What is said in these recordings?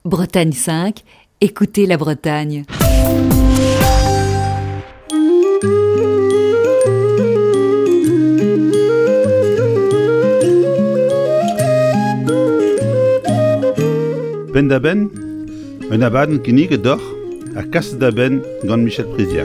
Bretagne 5, écoutez la Bretagne. Ben da ben, un abaden kinnig d'or, a kas da ben gant Michel Priziac.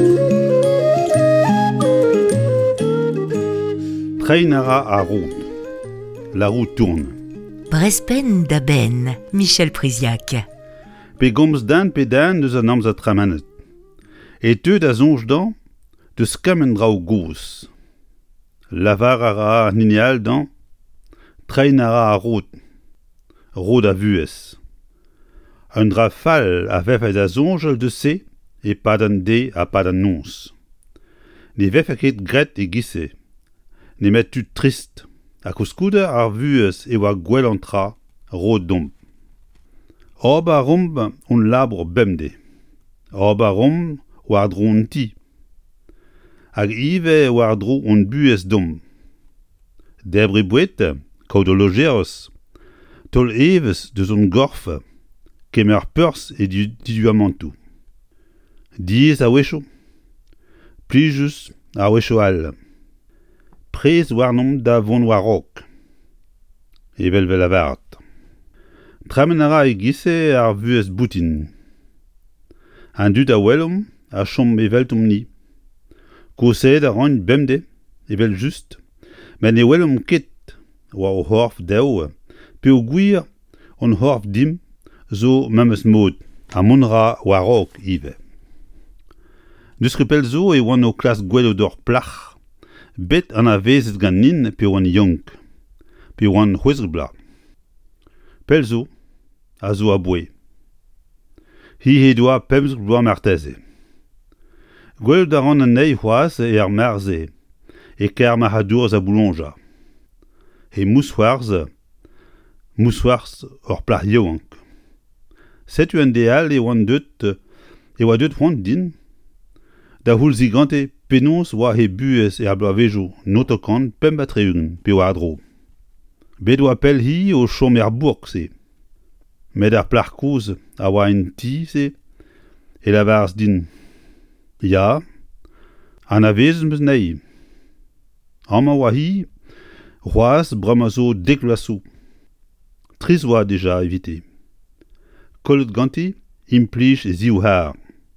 Train ara a route. La route tourne. Brespen da ben, Michel Priziac. Pe gomz dan pe dan deus an amz a tramanet. Et teud a zonj dan, deus kamen drao gos. Lavar ara ninial dan, train ara a route. Road a vuez. Un dra fall a vef a zonjel de se, e pad an de a pad an nons. Ne vef a ket gret e gise. Ne met tu trist, a koskoude ar vuez e oa gwell an tra, road domp. Orb a romp on labr bemde. Orb a romp war dro on ti. Hag ive war dro on buez domp. Debre bouet, kaout o logeros, tol eves de zon gorf, kemer peurs e du amantou. Diez a wecho. Plijus a wecho al. Prez war nom da von war rok. Evel vel a vart. Tramen ara e gise ar vuez boutin. An dud a welom a chom evel tom ni. Koused a ran bemde, evel just, men e welom ket, oa o horf deo, pe o gwir on horf dim, zo memes mod, a monra war rok ive. Deus repel zo e oan o klas gwello d'or plach, bet an a vezet gant nin pe oan yonk, pe oan c'hwezrbla. Pel zo, a zo a boe. Hi he doa pemzr bloa marteze. Gwell da ran an ei c'hoaz e ar marze, e kar ma ha dourz a boulonja. E moussoarz or plach yoank. Setu an deal e oan deut, e oa deut c'hoant din, da houl zigante penaos oa he buez e ar bloavejo notokan pemp a treugen pe oa dro. Bet oa pel hi o chom er bourg se. Med ar plach koz a oa en ti se, e la varz din. Ya, an a vez meus naï. Ama oa hi, c'hoaz bram a zo dekloaso. Triz oa deja evite. Kollet ganti, implij e ziv har.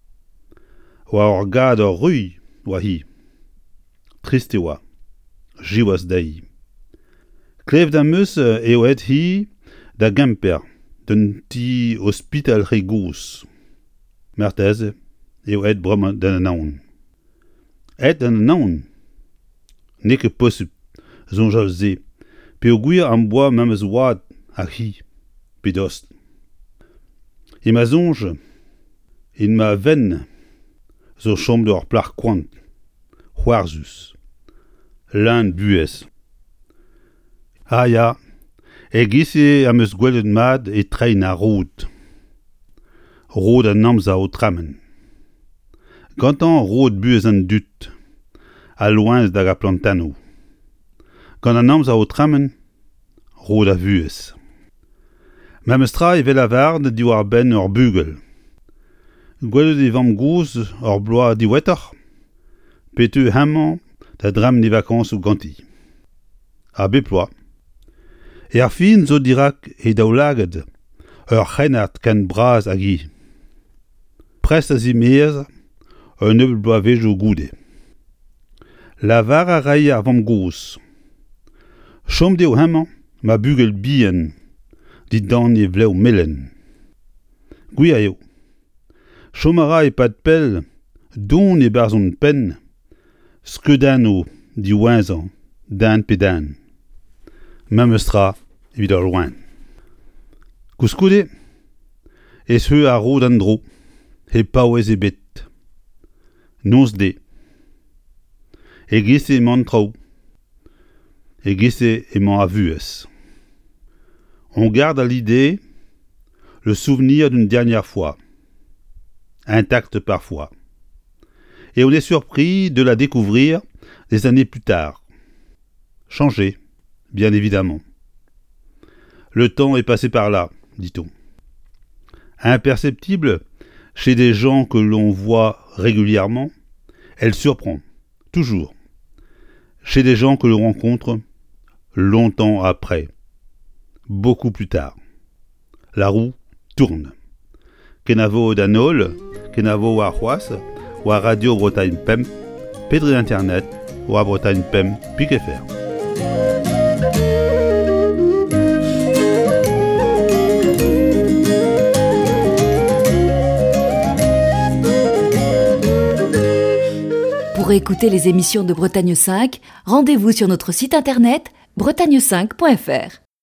Oa or gad or rui, oa hi. Trist e oa. Jiwas daï. Klev da meus e oet hi da gemper, d'un ti hospital re gos. Merteze, e oet bram d'an anaon. Et d'an anaon. Ne ket posib, zonjal ze, pe o gwir am boa memes oad a hi, pe dost. E ma zonj, in ma ven, zo chom d'or plach kwant, c'hoarzus, l'an buez. Ah ya, e gise am eus gwellet mad e train a roud. Roud an amza o tramen. Gantan roud buez an dut, a loenz da ga plantano. Gant an amza o tramen, roud a vuez. Memes tra e vel a vard di war ben ur bugel. Gwellet e vam gouz ur bloa diwetor, petu hemman da dram ne vakans o ganti. A beploa. E ar fin zo dirak e daoulaged ur c'henart ken braz a gi. Prest a zimeaz, un evel bloa vejo goude. La var a rai ar vam gouz. Chom deo hemman ma bugel bien, dit dan e vleo melen. Gwir eo. Chom a ra e pad pel, don e barzon pen, skeudano di oinzan, dan pe dan. Memes tra, evit ur loen. Kouskoude, ez heu a roud an dro, he paouez e bet. Nons de. E gese emañ traoù. E gese emañ a vuez. On garde à l'idée le souvenir d'une dernière fois, intacte parfois. Et on est surpris de la découvrir des années plus tard. Changée, bien évidemment. Le temps est passé par là, dit-on. Imperceptible chez des gens que l'on voit régulièrement, elle surprend, toujours, chez des gens que l'on rencontre longtemps après, beaucoup plus tard. La roue tourne. Kenavo Danol, Kenavo Warhuas, ou à Radio Bretagne Pem, Pédri Internet, ou à Bretagne Pem, Piquet-Fer. Pour écouter les émissions de Bretagne 5, rendez-vous sur notre site internet bretagne5.fr.